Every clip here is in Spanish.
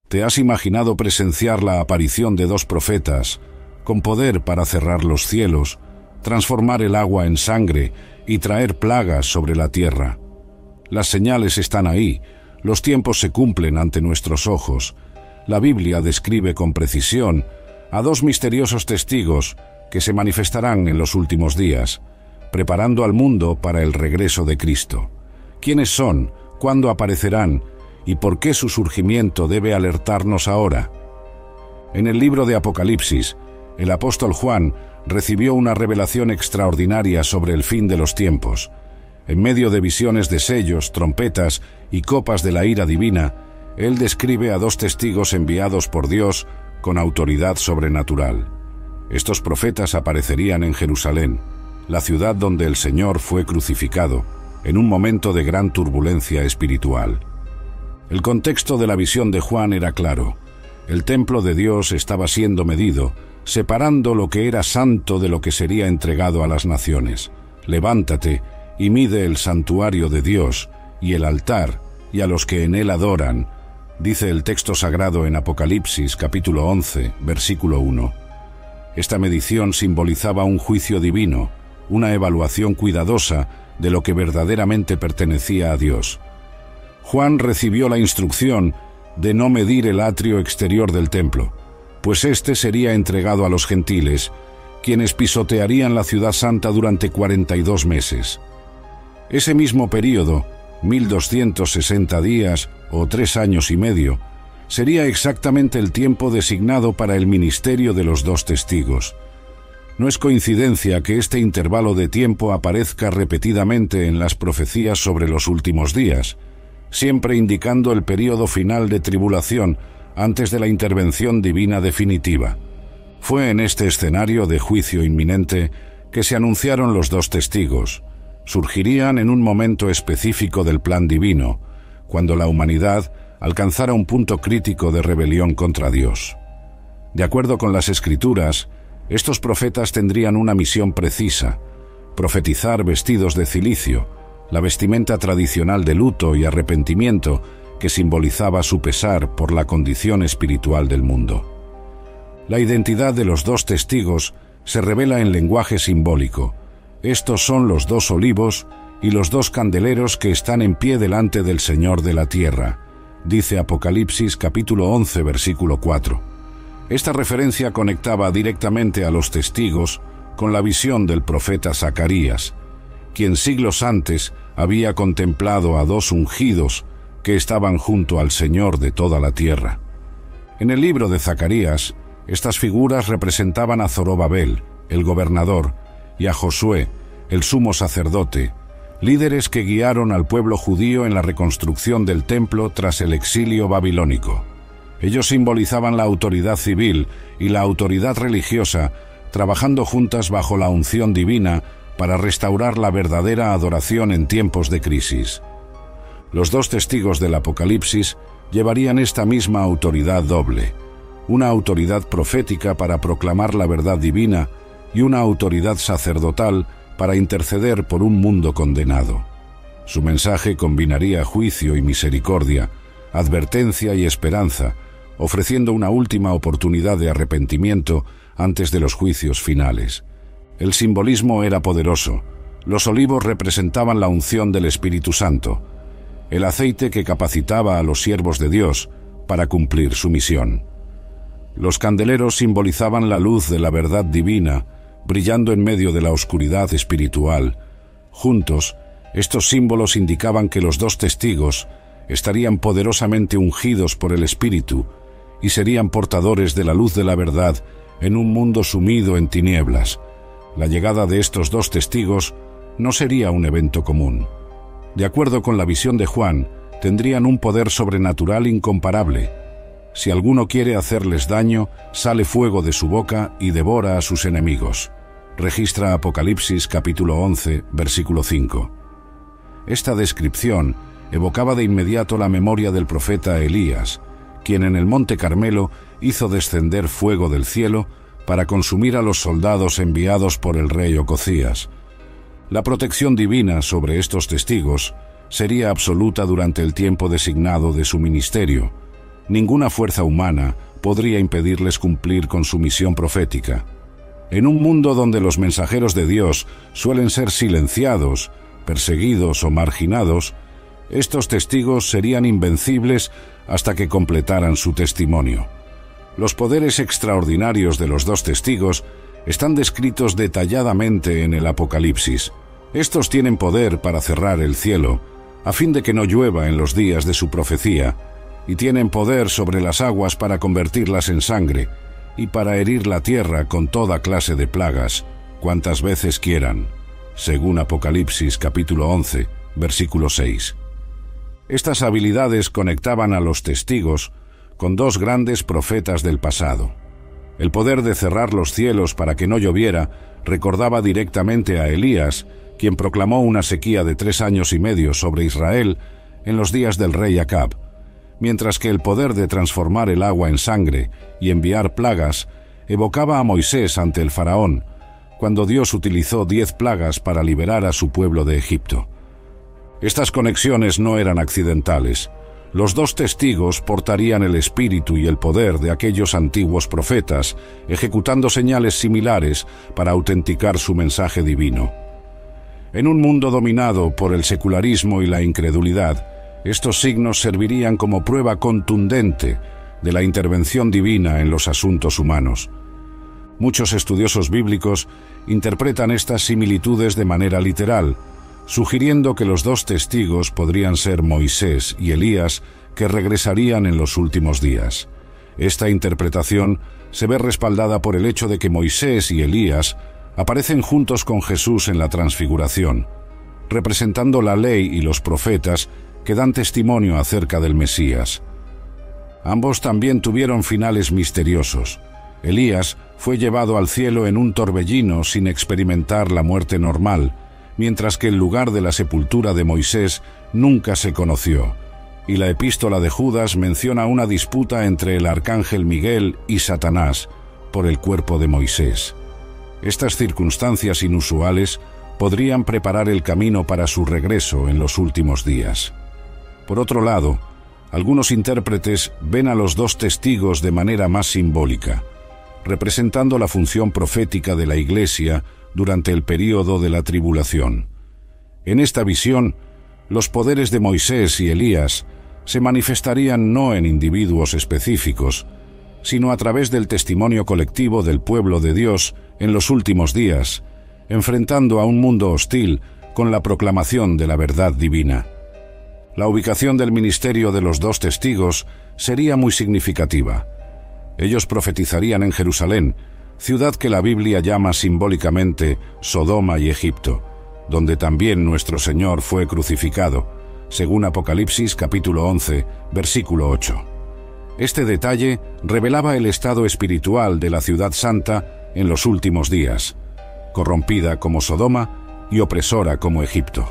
¿Te has imaginado presenciar la aparición de dos profetas, con poder para cerrar los cielos, transformar el agua en sangre y traer plagas sobre la tierra? Las señales están ahí, los tiempos se cumplen ante nuestros ojos. La Biblia describe con precisión a dos misteriosos testigos que se manifestarán en los últimos días, preparando al mundo para el regreso de Cristo. ¿Quiénes son? ¿Cuándo aparecerán? ¿Y por qué su surgimiento debe alertarnos ahora? En el libro de Apocalipsis, el apóstol Juan recibió una revelación extraordinaria sobre el fin de los tiempos. En medio de visiones de sellos, trompetas y copas de la ira divina, él describe a dos testigos enviados por Dios con autoridad sobrenatural. Estos profetas aparecerían en Jerusalén, la ciudad donde el Señor fue crucificado, en un momento de gran turbulencia espiritual. El contexto de la visión de Juan era claro. El templo de Dios estaba siendo medido, separando lo que era santo de lo que sería entregado a las naciones. Levántate y mide el santuario de Dios y el altar y a los que en él adoran, dice el texto sagrado en Apocalipsis capítulo 11, versículo 1. Esta medición simbolizaba un juicio divino, una evaluación cuidadosa de lo que verdaderamente pertenecía a Dios. Juan recibió la instrucción de no medir el atrio exterior del templo, pues éste sería entregado a los gentiles, quienes pisotearían la ciudad santa durante 42 meses. Ese mismo período, 1260 días o 3 años y medio, sería exactamente el tiempo designado para el ministerio de los dos testigos. No es coincidencia que este intervalo de tiempo aparezca repetidamente en las profecías sobre los últimos días, siempre indicando el período final de tribulación antes de la intervención divina definitiva. Fue en este escenario de juicio inminente que se anunciaron los dos testigos. Surgirían en un momento específico del plan divino, cuando la humanidad alcanzara un punto crítico de rebelión contra Dios. De acuerdo con las Escrituras, estos profetas tendrían una misión precisa: profetizar vestidos de cilicio, la vestimenta tradicional de luto y arrepentimiento que simbolizaba su pesar por la condición espiritual del mundo. La identidad de los dos testigos se revela en lenguaje simbólico. Estos son los dos olivos y los dos candeleros que están en pie delante del Señor de la tierra, dice Apocalipsis capítulo 11, versículo 4. Esta referencia conectaba directamente a los testigos con la visión del profeta Zacarías, quien siglos antes había contemplado a dos ungidos que estaban junto al Señor de toda la tierra. En el libro de Zacarías, estas figuras representaban a Zorobabel, el gobernador, y a Josué, el sumo sacerdote, líderes que guiaron al pueblo judío en la reconstrucción del templo tras el exilio babilónico. Ellos simbolizaban la autoridad civil y la autoridad religiosa, trabajando juntas bajo la unción divina para restaurar la verdadera adoración en tiempos de crisis. Los dos testigos del Apocalipsis llevarían esta misma autoridad doble, una autoridad profética para proclamar la verdad divina y una autoridad sacerdotal para interceder por un mundo condenado. Su mensaje combinaría juicio y misericordia, advertencia y esperanza, ofreciendo una última oportunidad de arrepentimiento antes de los juicios finales. El simbolismo era poderoso. Los olivos representaban la unción del Espíritu Santo, el aceite que capacitaba a los siervos de Dios para cumplir su misión. Los candeleros simbolizaban la luz de la verdad divina, brillando en medio de la oscuridad espiritual. Juntos, estos símbolos indicaban que los dos testigos estarían poderosamente ungidos por el Espíritu y serían portadores de la luz de la verdad en un mundo sumido en tinieblas. La llegada de estos dos testigos no sería un evento común. De acuerdo con la visión de Juan, tendrían un poder sobrenatural incomparable. Si alguno quiere hacerles daño, sale fuego de su boca y devora a sus enemigos. Registra Apocalipsis capítulo 11, versículo 5. Esta descripción evocaba de inmediato la memoria del profeta Elías, quien en el monte Carmelo hizo descender fuego del cielo para consumir a los soldados enviados por el rey Ocosías. La protección divina sobre estos testigos sería absoluta durante el tiempo designado de su ministerio. ninguna fuerza humana podría impedirles cumplir con su misión profética. En un mundo donde los mensajeros de Dios suelen ser silenciados, perseguidos o marginados, estos testigos serían invencibles hasta que completaran su testimonio. Los poderes extraordinarios de los dos testigos están descritos detalladamente en el Apocalipsis. Estos tienen poder para cerrar el cielo, a fin de que no llueva en los días de su profecía, y tienen poder sobre las aguas para convertirlas en sangre, y para herir la tierra con toda clase de plagas, cuantas veces quieran, según Apocalipsis capítulo 11, versículo 6. Estas habilidades conectaban a los testigos con dos grandes profetas del pasado. El poder de cerrar los cielos para que no lloviera recordaba directamente a Elías, quien proclamó una sequía de 3 años y medio sobre Israel en los días del rey Acab, mientras que el poder de transformar el agua en sangre y enviar plagas evocaba a Moisés ante el faraón, cuando Dios utilizó 10 plagas para liberar a su pueblo de Egipto. Estas conexiones no eran accidentales. Los dos testigos portarían el espíritu y el poder de aquellos antiguos profetas, ejecutando señales similares para autenticar su mensaje divino. En un mundo dominado por el secularismo y la incredulidad, estos signos servirían como prueba contundente de la intervención divina en los asuntos humanos. Muchos estudiosos bíblicos interpretan estas similitudes de manera literal, sugiriendo que los dos testigos podrían ser Moisés y Elías, que regresarían en los últimos días. Esta interpretación se ve respaldada por el hecho de que Moisés y Elías aparecen juntos con Jesús en la Transfiguración, representando la ley y los profetas que dan testimonio acerca del Mesías. Ambos también tuvieron finales misteriosos. Elías fue llevado al cielo en un torbellino sin experimentar la muerte normal, mientras que el lugar de la sepultura de Moisés nunca se conoció, y la epístola de Judas menciona una disputa entre el arcángel Miguel y Satanás por el cuerpo de Moisés. Estas circunstancias inusuales podrían preparar el camino para su regreso en los últimos días. Por otro lado, algunos intérpretes ven a los dos testigos de manera más simbólica, representando la función profética de la Iglesia durante el período de la tribulación. En esta visión, los poderes de Moisés y Elías se manifestarían no en individuos específicos, sino a través del testimonio colectivo del pueblo de Dios en los últimos días, enfrentando a un mundo hostil con la proclamación de la verdad divina. La ubicación del ministerio de los dos testigos sería muy significativa. Ellos profetizarían en Jerusalén, ciudad que la Biblia llama simbólicamente Sodoma y Egipto, donde también nuestro Señor fue crucificado, según Apocalipsis capítulo 11, versículo 8. Este detalle revelaba el estado espiritual de la ciudad santa en los últimos días, corrompida como Sodoma y opresora como Egipto.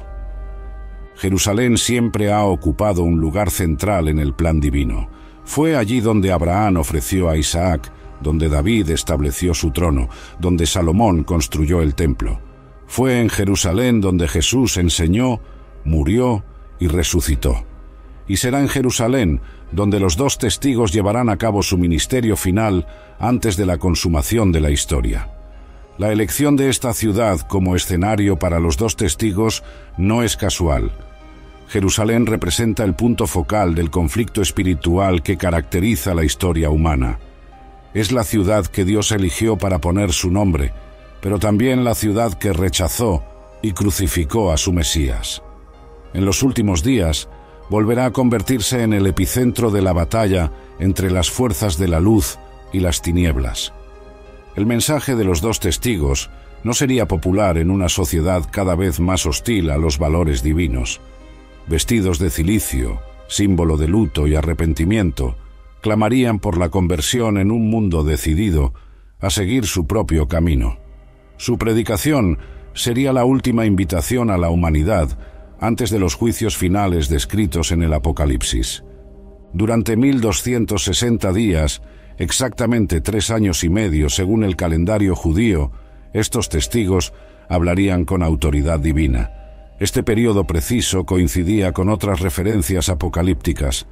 Jerusalén siempre ha ocupado un lugar central en el plan divino. Fue allí donde Abraham ofreció a Isaac, donde David estableció su trono, donde Salomón construyó el templo. Fue en Jerusalén donde Jesús enseñó, murió y resucitó. Y será en Jerusalén donde los dos testigos llevarán a cabo su ministerio final antes de la consumación de la historia. La elección de esta ciudad como escenario para los dos testigos no es casual. Jerusalén representa el punto focal del conflicto espiritual que caracteriza la historia humana. Es la ciudad que Dios eligió para poner su nombre, pero también la ciudad que rechazó y crucificó a su Mesías. En los últimos días, volverá a convertirse en el epicentro de la batalla entre las fuerzas de la luz y las tinieblas. El mensaje de los dos testigos no sería popular en una sociedad cada vez más hostil a los valores divinos. Vestidos de cilicio, símbolo de luto y arrepentimiento, clamarían por la conversión en un mundo decidido a seguir su propio camino. Su predicación sería la última invitación a la humanidad antes de los juicios finales descritos en el Apocalipsis. Durante 1260 días, exactamente 3 años y medio según el calendario judío, estos testigos hablarían con autoridad divina. Este periodo preciso coincidía con otras referencias apocalípticas.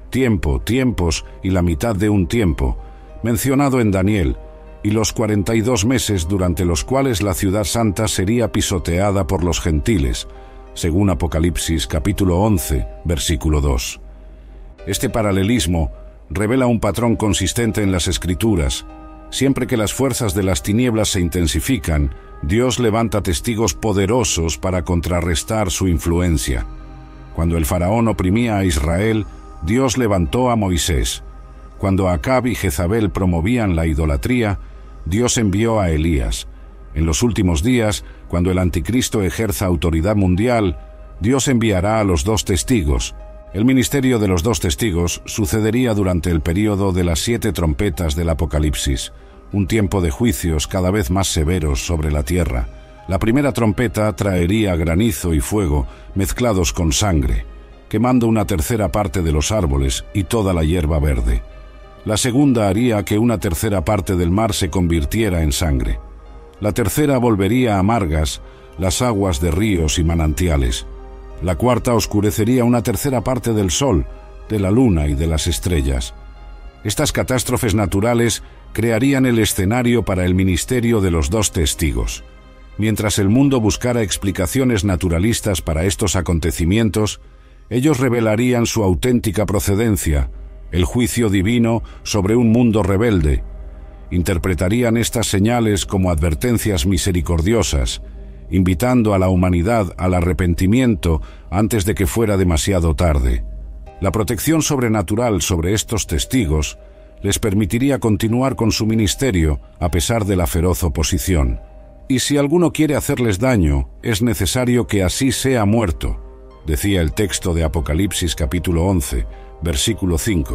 tiempo, tiempos y la mitad de un tiempo, mencionado en Daniel, y los 42 meses durante los cuales la ciudad santa sería pisoteada por los gentiles, según Apocalipsis capítulo 11, versículo 2. Este paralelismo revela un patrón consistente en las Escrituras. Siempre que las fuerzas de las tinieblas se intensifican, Dios levanta testigos poderosos para contrarrestar su influencia. Cuando el faraón oprimía a Israel, Dios levantó a Moisés. Cuando Acab y Jezabel promovían la idolatría, Dios envió a Elías. En los últimos días, cuando el anticristo ejerza autoridad mundial, Dios enviará a los 2 testigos. El ministerio de los 2 testigos sucedería durante el período de las 7 trompetas del Apocalipsis, un tiempo de juicios cada vez más severos sobre la tierra. La primera trompeta traería granizo y fuego mezclados con sangre, quemando una tercera parte de los árboles y toda la hierba verde. La segunda haría que una tercera parte del mar se convirtiera en sangre. La tercera volvería amargas las aguas de ríos y manantiales. La cuarta oscurecería una tercera parte del sol, de la luna y de las estrellas. Estas catástrofes naturales crearían el escenario para el ministerio de los 2 testigos. Mientras el mundo buscara explicaciones naturalistas para estos acontecimientos, ellos revelarían su auténtica procedencia, el juicio divino sobre un mundo rebelde. Interpretarían estas señales como advertencias misericordiosas, invitando a la humanidad al arrepentimiento antes de que fuera demasiado tarde. La protección sobrenatural sobre estos testigos les permitiría continuar con su ministerio a pesar de la feroz oposición. Y si alguno quiere hacerles daño, es necesario que así sea muerto, decía el texto de Apocalipsis capítulo 11, versículo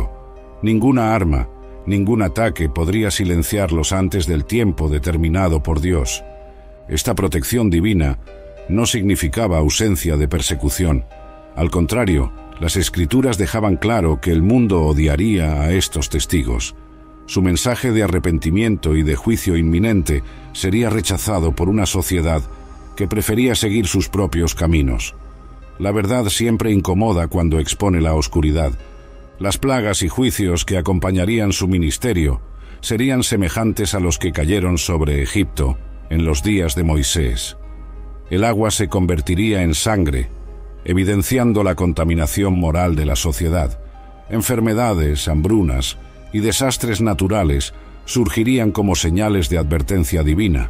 5. Ninguna arma, ningún ataque podría silenciarlos antes del tiempo determinado por Dios. Esta protección divina no significaba ausencia de persecución. Al contrario, las Escrituras dejaban claro que el mundo odiaría a estos testigos. Su mensaje de arrepentimiento y de juicio inminente sería rechazado por una sociedad que prefería seguir sus propios caminos. La verdad siempre incomoda cuando expone la oscuridad. Las plagas y juicios que acompañarían su ministerio serían semejantes a los que cayeron sobre Egipto en los días de Moisés. El agua se convertiría en sangre, evidenciando la contaminación moral de la sociedad. Enfermedades, hambrunas y desastres naturales surgirían como señales de advertencia divina.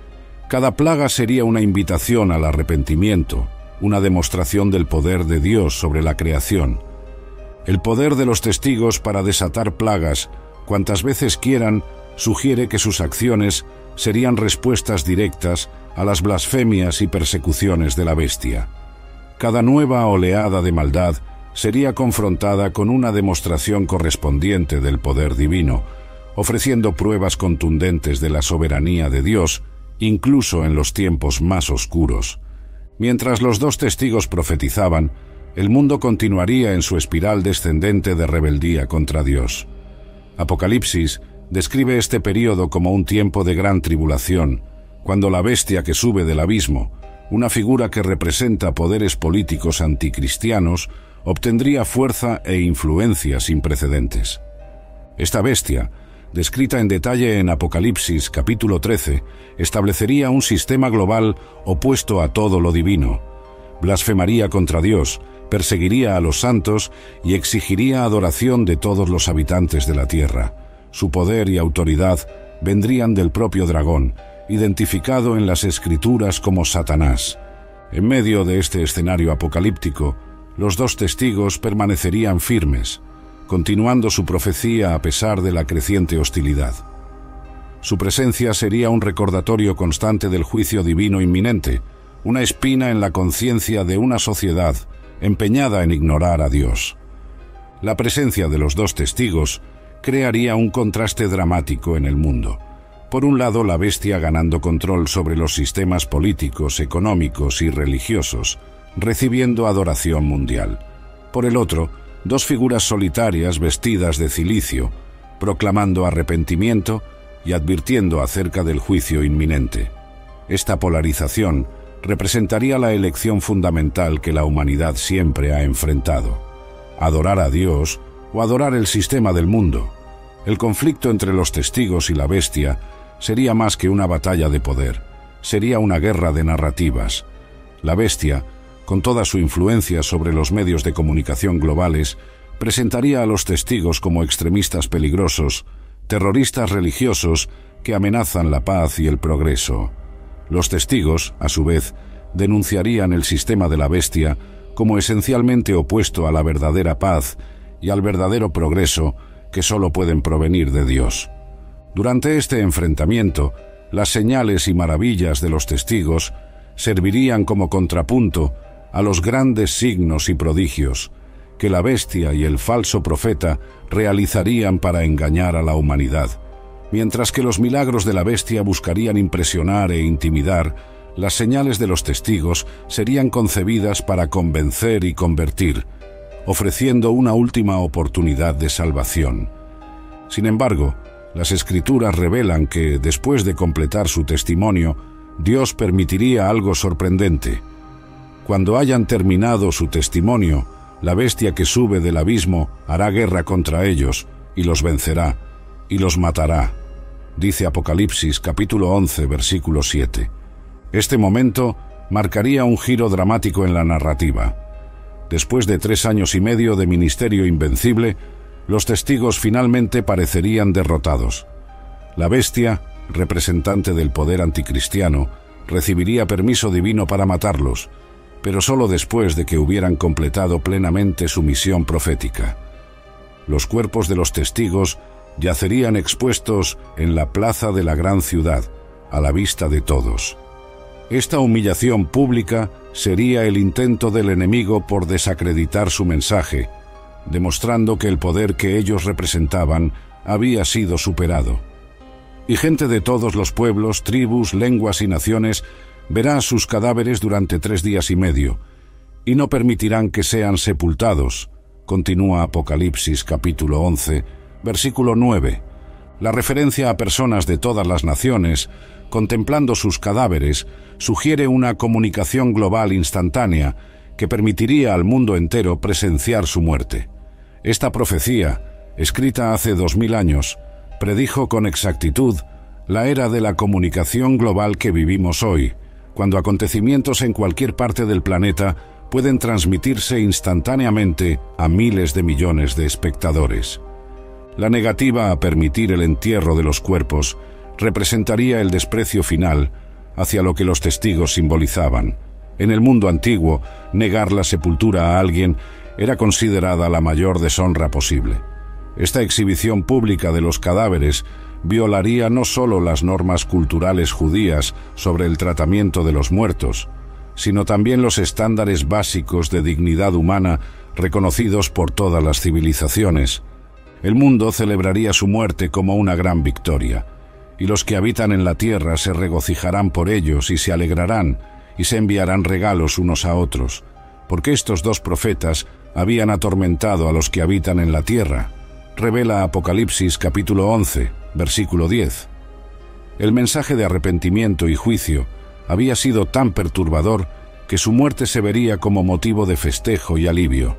Cada plaga sería una invitación al arrepentimiento, una demostración del poder de Dios sobre la creación. El poder de los testigos para desatar plagas, cuantas veces quieran, sugiere que sus acciones serían respuestas directas a las blasfemias y persecuciones de la bestia. Cada nueva oleada de maldad sería confrontada con una demostración correspondiente del poder divino, ofreciendo pruebas contundentes de la soberanía de Dios, incluso en los tiempos más oscuros. Mientras los 2 testigos profetizaban, el mundo continuaría en su espiral descendente de rebeldía contra Dios. Apocalipsis describe este período como un tiempo de gran tribulación, cuando la bestia que sube del abismo, una figura que representa poderes políticos anticristianos, obtendría fuerza e influencia sin precedentes. Esta bestia, descrita en detalle en Apocalipsis capítulo 13, establecería un sistema global opuesto a todo lo divino. Blasfemaría contra Dios, perseguiría a los santos y exigiría adoración de todos los habitantes de la tierra. Su poder y autoridad vendrían del propio dragón, identificado en las Escrituras como Satanás. En medio de este escenario apocalíptico, los 2 testigos permanecerían firmes, continuando su profecía a pesar de la creciente hostilidad. Su presencia sería un recordatorio constante del juicio divino inminente, una espina en la conciencia de una sociedad empeñada en ignorar a Dios. La presencia de los 2 testigos crearía un contraste dramático en el mundo. Por un lado, la bestia ganando control sobre los sistemas políticos, económicos y religiosos, recibiendo adoración mundial. Por el otro, 2 figuras solitarias vestidas de cilicio, proclamando arrepentimiento y advirtiendo acerca del juicio inminente. Esta polarización representaría la elección fundamental que la humanidad siempre ha enfrentado: adorar a Dios o adorar el sistema del mundo. El conflicto entre los testigos y la bestia sería más que una batalla de poder, sería una guerra de narrativas. La bestia, con toda su influencia sobre los medios de comunicación globales, presentaría a los testigos como extremistas peligrosos, terroristas religiosos que amenazan la paz y el progreso. Los testigos, a su vez, denunciarían el sistema de la bestia como esencialmente opuesto a la verdadera paz y al verdadero progreso que solo pueden provenir de Dios. Durante este enfrentamiento, las señales y maravillas de los testigos servirían como contrapunto a los grandes signos y prodigios que la bestia y el falso profeta realizarían para engañar a la humanidad. Mientras que los milagros de la bestia buscarían impresionar e intimidar, las señales de los testigos serían concebidas para convencer y convertir, ofreciendo una última oportunidad de salvación. Sin embargo, las Escrituras revelan que, después de completar su testimonio, Dios permitiría algo sorprendente. Cuando hayan terminado su testimonio, la bestia que sube del abismo hará guerra contra ellos, y los vencerá, y los matará. Dice Apocalipsis capítulo 11, versículo 7. Este momento marcaría un giro dramático en la narrativa. Después de 3 años y medio de ministerio invencible, los testigos finalmente parecerían derrotados. La bestia, representante del poder anticristiano, recibiría permiso divino para matarlos, pero solo después de que hubieran completado plenamente su misión profética. Los cuerpos de los testigos yacerían expuestos en la plaza de la gran ciudad, a la vista de todos. Esta humillación pública sería el intento del enemigo por desacreditar su mensaje, demostrando que el poder que ellos representaban había sido superado. Y gente de todos los pueblos, tribus, lenguas y naciones verá sus cadáveres durante 3 días y medio, y no permitirán que sean sepultados, continúa Apocalipsis capítulo 11, versículo 9. La referencia a personas de todas las naciones, contemplando sus cadáveres, sugiere una comunicación global instantánea que permitiría al mundo entero presenciar su muerte. Esta profecía, escrita hace 2000 años, predijo con exactitud la era de la comunicación global que vivimos hoy, cuando acontecimientos en cualquier parte del planeta pueden transmitirse instantáneamente a miles de millones de espectadores. La negativa a permitir el entierro de los cuerpos representaría el desprecio final hacia lo que los testigos simbolizaban. En el mundo antiguo, negar la sepultura a alguien era considerada la mayor deshonra posible. Esta exhibición pública de los cadáveres violaría no solo las normas culturales judías sobre el tratamiento de los muertos, sino también los estándares básicos de dignidad humana reconocidos por todas las civilizaciones. El mundo celebraría su muerte como una gran victoria, y los que habitan en la tierra se regocijarán por ellos y se alegrarán, y se enviarán regalos unos a otros, porque estos 2 profetas habían atormentado a los que habitan en la tierra, revela Apocalipsis capítulo 11, versículo 10. El mensaje de arrepentimiento y juicio había sido tan perturbador que su muerte se vería como motivo de festejo y alivio.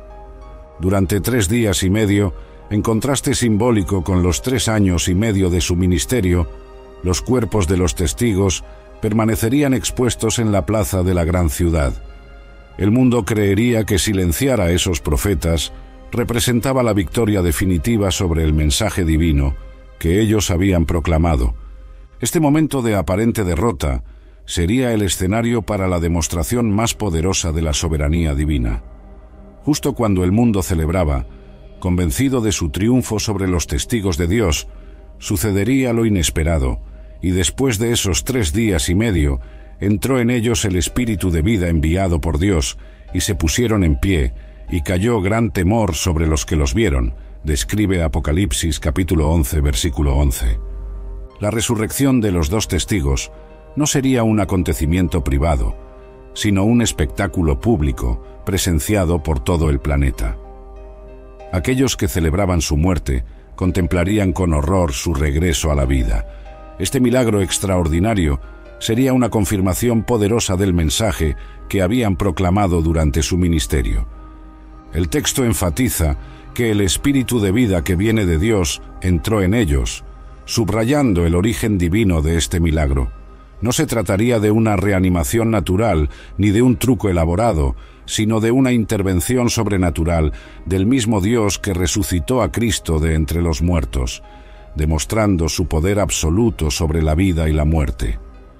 Durante 3 días y medio, en contraste simbólico con los 3 años y medio de su ministerio, los cuerpos de los testigos permanecerían expuestos en la plaza de la gran ciudad. El mundo creería que silenciar a esos profetas representaba la victoria definitiva sobre el mensaje divino que ellos habían proclamado. Este momento de aparente derrota sería el escenario para la demostración más poderosa de la soberanía divina. Justo cuando el mundo celebraba, convencido de su triunfo sobre los testigos de Dios, sucedería lo inesperado, y después de esos 3 días y medio, entró en ellos el espíritu de vida enviado por Dios, y se pusieron en pie, y cayó gran temor sobre los que los vieron, describe Apocalipsis capítulo 11, versículo 11. La resurrección de los 2 testigos no sería un acontecimiento privado, sino un espectáculo público, presenciado por todo el planeta. Aquellos que celebraban su muerte contemplarían con horror su regreso a la vida. Este milagro extraordinario sería una confirmación poderosa del mensaje que habían proclamado durante su ministerio. El texto enfatiza que el espíritu de vida que viene de Dios entró en ellos, subrayando el origen divino de este milagro. No se trataría de una reanimación natural ni de un truco elaborado, sino de una intervención sobrenatural del mismo Dios que resucitó a Cristo de entre los muertos, demostrando su poder absoluto sobre la vida y la muerte.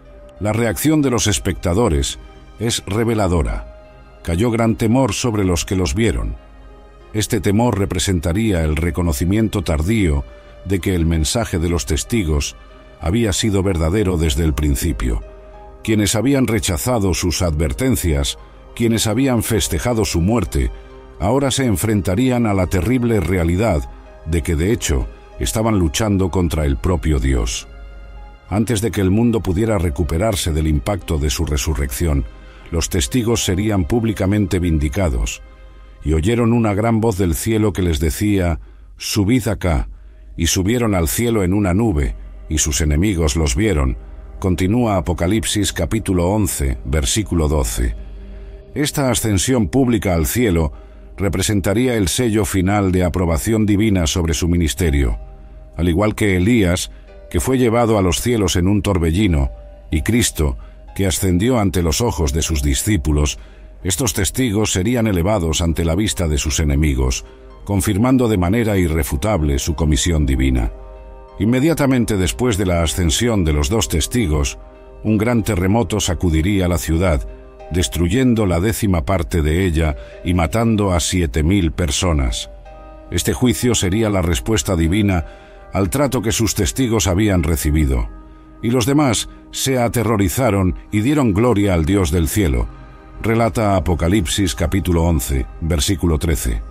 La reacción de los espectadores es reveladora. Cayó gran temor sobre los que los vieron. Este temor representaría el reconocimiento tardío de que el mensaje de los testigos había sido verdadero desde el principio. Quienes habían rechazado sus advertencias, quienes habían festejado su muerte, ahora se enfrentarían a la terrible realidad de que, de hecho, estaban luchando contra el propio Dios. Antes de que el mundo pudiera recuperarse del impacto de su resurrección, los testigos serían públicamente vindicados, y oyeron una gran voz del cielo que les decía: «Subid acá», y subieron al cielo en una nube, y sus enemigos los vieron. Continúa Apocalipsis capítulo 11, versículo 12. Esta ascensión pública al cielo representaría el sello final de aprobación divina sobre su ministerio. Al igual que Elías, que fue llevado a los cielos en un torbellino, y Cristo, que ascendió ante los ojos de sus discípulos, estos testigos serían elevados ante la vista de sus enemigos, confirmando de manera irrefutable su comisión divina. Inmediatamente después de la ascensión de los dos testigos, un gran terremoto sacudiría la ciudad, destruyendo la 10ª parte de ella y matando a 7.000 personas. Este juicio sería la respuesta divina al trato que sus testigos habían recibido, y los demás se aterrorizaron y dieron gloria al Dios del cielo, relata Apocalipsis capítulo 11, versículo 13.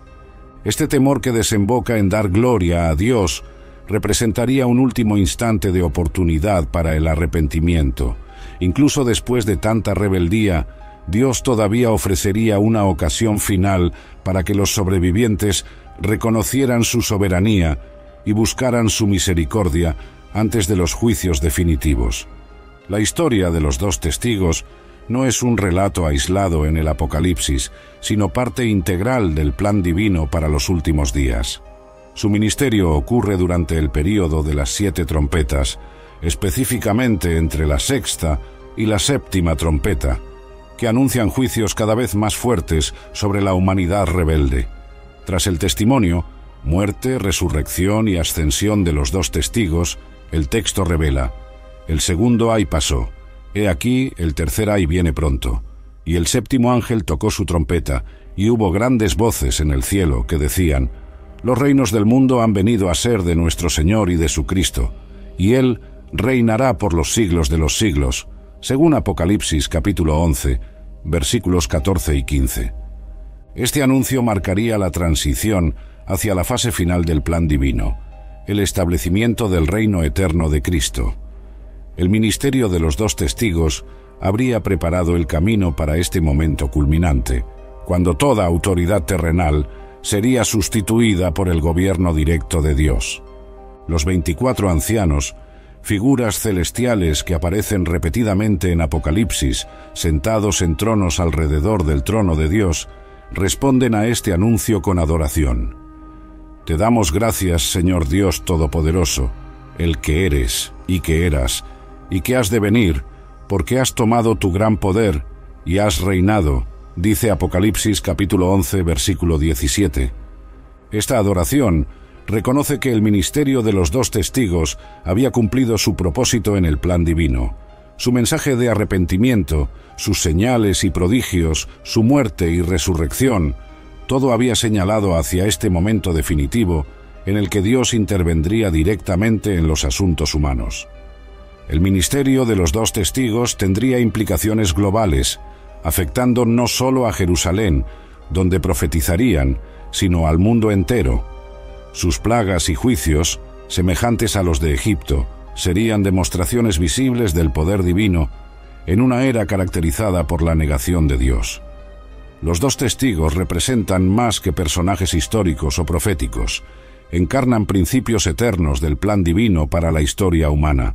Este temor que desemboca en dar gloria a Dios representaría un último instante de oportunidad para el arrepentimiento. Incluso después de tanta rebeldía, Dios todavía ofrecería una ocasión final para que los sobrevivientes reconocieran su soberanía y buscaran su misericordia antes de los juicios definitivos. La historia de los dos testigos no es un relato aislado en el Apocalipsis, sino parte integral del plan divino para los últimos días. Su ministerio ocurre durante el período de las 7 trompetas, específicamente entre la 6ª y la 7ª trompeta, que anuncian juicios cada vez más fuertes sobre la humanidad rebelde. Tras el testimonio, muerte, resurrección y ascensión de los dos testigos, el texto revela: «El segundo ay pasó, he aquí el tercer ay viene pronto. Y el 7º ángel tocó su trompeta, y hubo grandes voces en el cielo que decían: Los reinos del mundo han venido a ser de nuestro Señor y de su Cristo, y Él reinará por los siglos de los siglos», según Apocalipsis capítulo 11, versículos 14 y 15. Este anuncio marcaría la transición hacia la fase final del plan divino, el establecimiento del reino eterno de Cristo. El ministerio de los dos testigos habría preparado el camino para este momento culminante, cuando toda autoridad terrenal sería sustituida por el gobierno directo de Dios. Los 24 ancianos, figuras celestiales que aparecen repetidamente en Apocalipsis, sentados en tronos alrededor del trono de Dios, responden a este anuncio con adoración. Te damos gracias, Señor Dios Todopoderoso, el que eres y que eras, y que has de venir, porque has tomado tu gran poder y has reinado, dice Apocalipsis capítulo 11, versículo 17. Esta adoración reconoce que el ministerio de los dos testigos había cumplido su propósito en el plan divino. Su mensaje de arrepentimiento, sus señales y prodigios, su muerte y resurrección, todo había señalado hacia este momento definitivo en el que Dios intervendría directamente en los asuntos humanos. El ministerio de los dos testigos tendría implicaciones globales, afectando no solo a Jerusalén, donde profetizarían, sino al mundo entero. Sus plagas y juicios, semejantes a los de Egipto, serían demostraciones visibles del poder divino en una era caracterizada por la negación de Dios. Los dos testigos representan más que personajes históricos o proféticos, encarnan principios eternos del plan divino para la historia humana.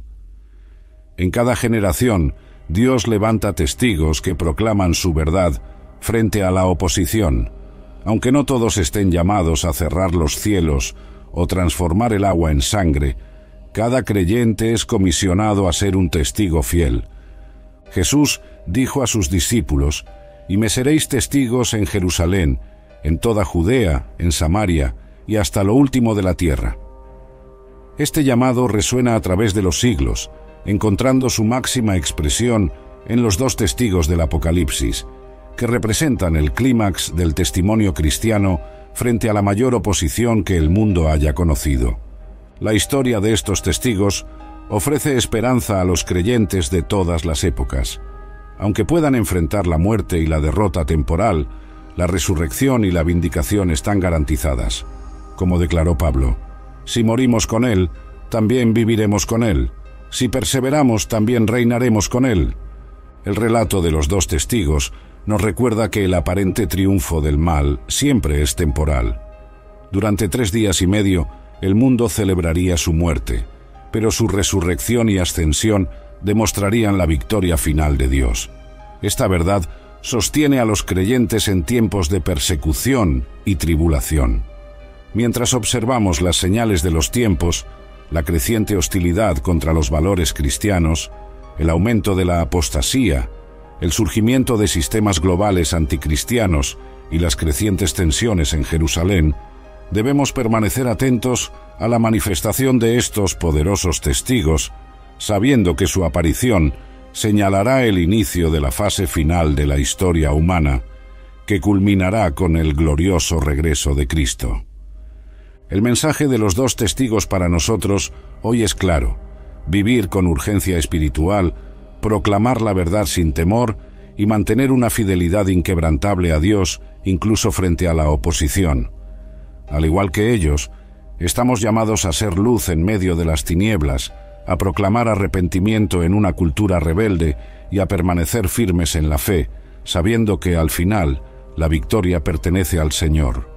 En cada generación, Dios levanta testigos que proclaman su verdad frente a la oposición. Aunque no todos estén llamados a cerrar los cielos o transformar el agua en sangre, cada creyente es comisionado a ser un testigo fiel. Jesús dijo a sus discípulos: «Y me seréis testigos en Jerusalén, en toda Judea, en Samaria y hasta lo último de la tierra». Este llamado resuena a través de los siglos, encontrando su máxima expresión en los dos testigos del Apocalipsis, que representan el clímax del testimonio cristiano frente a la mayor oposición que el mundo haya conocido. La historia de estos testigos ofrece esperanza a los creyentes de todas las épocas. Aunque puedan enfrentar la muerte y la derrota temporal, la resurrección y la vindicación están garantizadas. Como declaró Pablo: «Si morimos con Él, también viviremos con Él. Si perseveramos, también reinaremos con Él». El relato de los dos testigos nos recuerda que el aparente triunfo del mal siempre es temporal. Durante 3 días y medio, el mundo celebraría su muerte, pero su resurrección y ascensión demostrarían la victoria final de Dios. Esta verdad sostiene a los creyentes en tiempos de persecución y tribulación. Mientras observamos las señales de los tiempos, la creciente hostilidad contra los valores cristianos, el aumento de la apostasía, el surgimiento de sistemas globales anticristianos y las crecientes tensiones en Jerusalén, debemos permanecer atentos a la manifestación de estos poderosos testigos, sabiendo que su aparición señalará el inicio de la fase final de la historia humana, que culminará con el glorioso regreso de Cristo. El mensaje de los dos testigos para nosotros hoy es claro: vivir con urgencia espiritual, proclamar la verdad sin temor y mantener una fidelidad inquebrantable a Dios, incluso frente a la oposición. Al igual que ellos, estamos llamados a ser luz en medio de las tinieblas, a proclamar arrepentimiento en una cultura rebelde y a permanecer firmes en la fe, sabiendo que al final la victoria pertenece al Señor.